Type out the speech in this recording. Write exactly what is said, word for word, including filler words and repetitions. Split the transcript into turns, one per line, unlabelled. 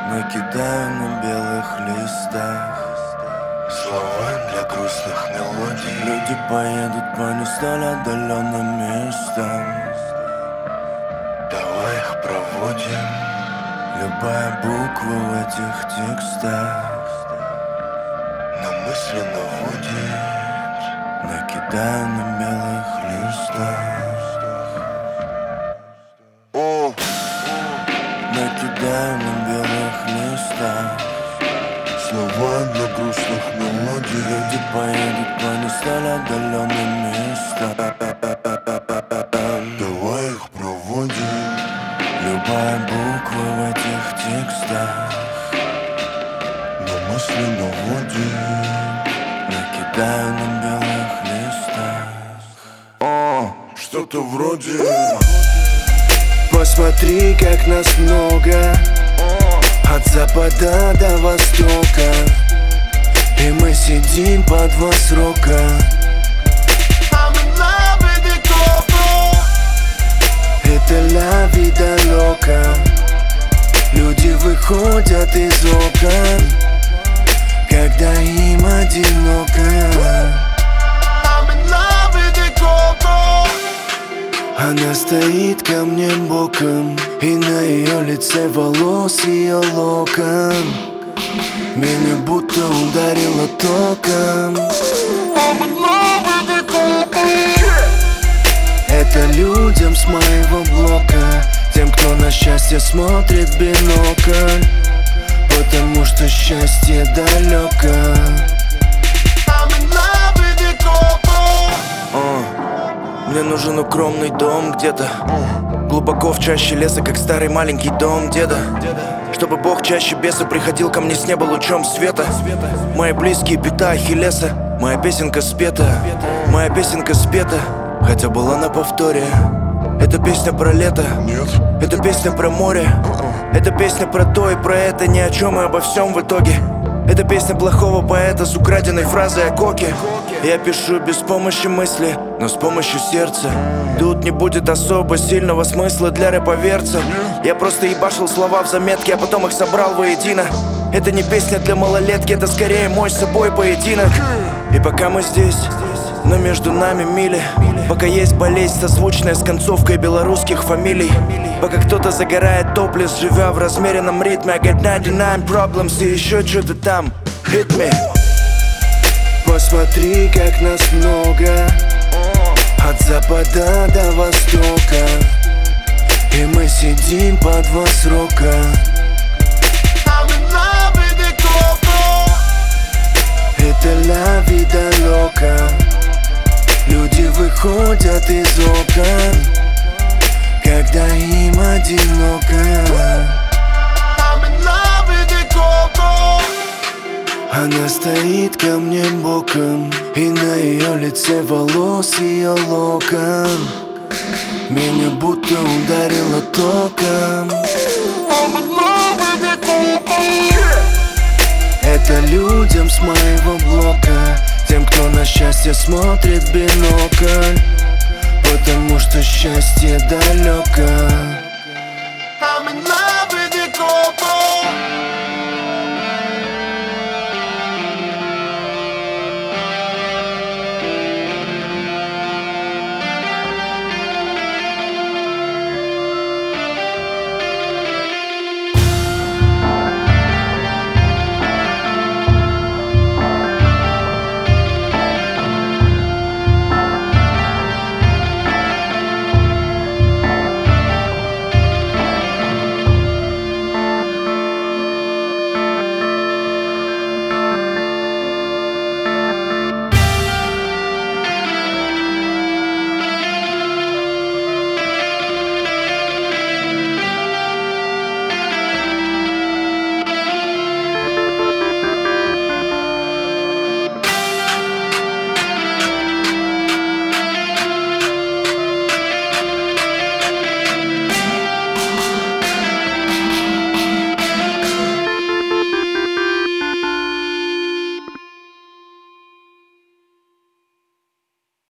накидаю на белых листах
слова для грустных мелодий.
Люди поедут по не столь отдаленным местам.
Давай их проводим.
Любая буква в этих текстах
Но мысленно водит.
накидаю на белых листах.
О,
Накидаю на белых листах
слова для грустных мелодий.
Люди поедут по не столь отдаленным местам.
Давай их проводим.
Любая буква в этих текстах
Но мысленно водит.
накидаю на белых листах.
О, что-то вроде.
Посмотри, как нас много, от запада до востока, и мы сидим по два срока. Это ля вида лока. Люди выходят из окон, когда им одиноко. Она стоит ко мне боком, и на ее лице волос ее локон. Меня будто ударило током. Это людям с моего блока, тем, кто на счастье смотрит в бинокль, потому что счастье далеко. Мне нужен укромный дом где-то глубоко в чаще леса, как старый маленький дом деда. Чтобы Бог чаще беса приходил ко мне с неба лучом света. Мои близкие пята Ахиллеса. Моя песенка спета, моя песенка спета, хотя была на повторе. Это песня про лето,
Нет.
это песня про море, это песня про то и про это, ни о чем и обо всем в итоге. Это песня плохого поэта с украденной фразой о коке. Я пишу без помощи мысли, но с помощью сердца. Тут не будет особо сильного смысла для рэповерца. Я просто ебашил слова в заметке, а потом их собрал воедино. Это не песня для малолетки, это скорее мой с собой поединок. И пока мы здесь, но между нами мили, пока есть болезнь созвучная с концовкой белорусских фамилий, пока кто-то загорает топлес, живя в размеренном ритме. I got ninety-nine problems и еще что-то там. Hit me. Посмотри, как нас много, от запада до востока, и мы сидим по два срока. Это ля вида лока. Люди выходят из окон, когда им одиноко. Она стоит ко мне боком, и на ее лице волос ее локон. Меня будто ударило током. Это людям с моего блока, тем, кто на счастье смотрит в бинокль, потому что счастье далеко.